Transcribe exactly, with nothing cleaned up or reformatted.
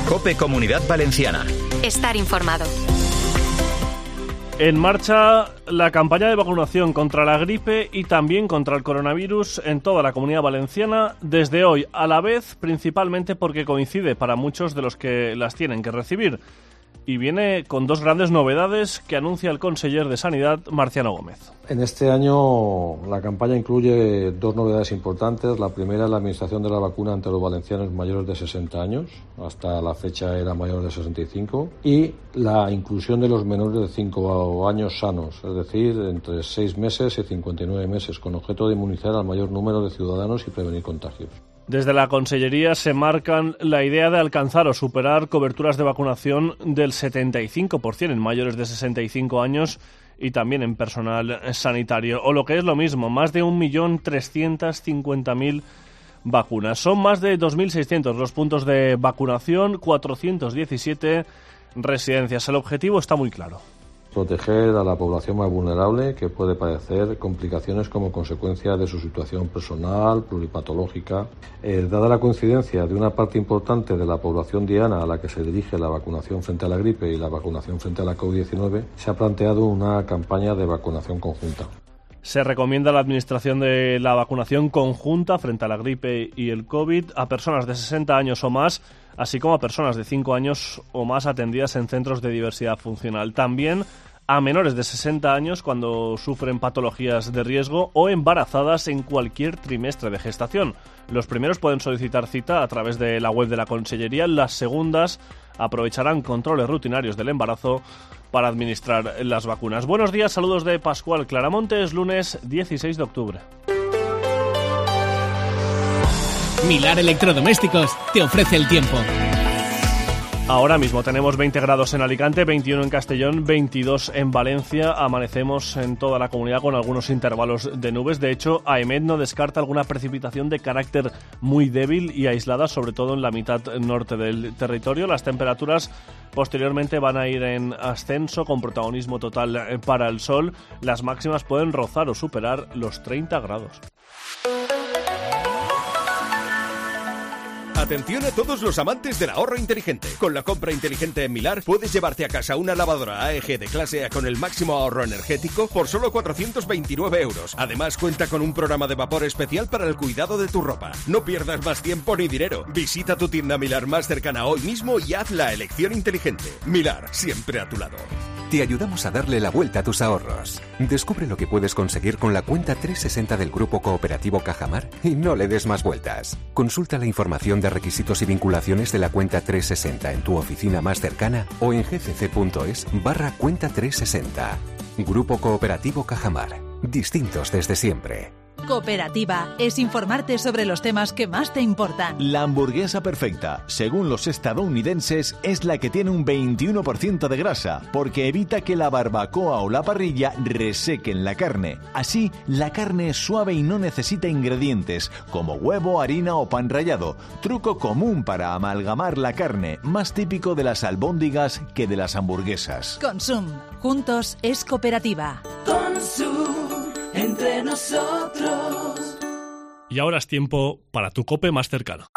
COPE Comunidad Valenciana. Estar informado. En marcha la campaña de vacunación contra la gripe y también contra el coronavirus en toda la Comunidad Valenciana desde hoy, a la vez principalmente porque coincide para muchos de los que las tienen que recibir. Y viene con dos grandes novedades que anuncia el conseller de Sanidad, Marciano Gómez. En este año la campaña incluye dos novedades importantes. La primera es la administración de la vacuna ante los valencianos mayores de sesenta años, hasta la fecha era mayor de sesenta y cinco, y la inclusión de los menores de cinco años sanos, es decir, entre seis meses y cincuenta y nueve meses, con objeto de inmunizar al mayor número de ciudadanos y prevenir contagios. Desde la Consellería se marcan la idea de alcanzar o superar coberturas de vacunación del setenta y cinco por ciento en mayores de sesenta y cinco años y también en personal sanitario. O lo que es lo mismo, más de un millón trescientos cincuenta mil vacunas. Son más de dos mil seiscientos los puntos de vacunación, cuatrocientos diecisiete residencias. El objetivo está muy claro. Proteger a la población más vulnerable que puede padecer complicaciones como consecuencia de su situación personal, pluripatológica. Eh, dada la coincidencia de una parte importante de la población diana a la que se dirige la vacunación frente a la gripe y la vacunación frente a la covid diecinueve, se ha planteado una campaña de vacunación conjunta. Se recomienda la administración de la vacunación conjunta frente a la gripe y el COVID a personas de sesenta años o más, así como a personas de cinco años o más atendidas en centros de diversidad funcional. También a menores de sesenta años cuando sufren patologías de riesgo o embarazadas en cualquier trimestre de gestación. Los primeros pueden solicitar cita a través de la web de la Consellería. Las segundas aprovecharán controles rutinarios del embarazo para administrar las vacunas. Buenos días, saludos de Pascual Claramonte, es lunes dieciséis de octubre. Milar Electrodomésticos te ofrece el tiempo. Ahora mismo tenemos veinte grados en Alicante, veintiuno en Castellón, veintidós en Valencia. Amanecemos en toda la comunidad con algunos intervalos de nubes. De hecho, AEMET no descarta alguna precipitación de carácter muy débil y aislada, sobre todo en la mitad norte del territorio. Las temperaturas posteriormente van a ir en ascenso con protagonismo total para el sol. Las máximas pueden rozar o superar los treinta grados. Atención a todos los amantes del ahorro inteligente. Con la compra inteligente en Milar puedes llevarte a casa una lavadora A E G de clase A con el máximo ahorro energético por solo cuatrocientos veintinueve euros. Además cuenta con un programa de vapor especial para el cuidado de tu ropa. No pierdas más tiempo ni dinero. Visita tu tienda Milar más cercana hoy mismo y haz la elección inteligente. Milar, siempre a tu lado. Te ayudamos a darle la vuelta a tus ahorros. Descubre lo que puedes conseguir con la cuenta trescientos sesenta del Grupo Cooperativo Cajamar y no le des más vueltas. Consulta la información de requisitos y vinculaciones de la cuenta trescientos sesenta en tu oficina más cercana o en gcc.es barra cuenta trescientos sesenta. Grupo Cooperativo Cajamar. Distintos desde siempre. Cooperativa es informarte sobre los temas que más te importan. La hamburguesa perfecta, según los estadounidenses, es la que tiene un veintiuno por ciento de grasa, porque evita que la barbacoa o la parrilla resequen la carne. Así, la carne es suave y no necesita ingredientes, como huevo, harina o pan rallado. Truco común para amalgamar la carne, más típico de las albóndigas que de las hamburguesas. Consum. Juntos es cooperativa. Consum. Entre nosotros. Y ahora es tiempo para tu COPE más cercano.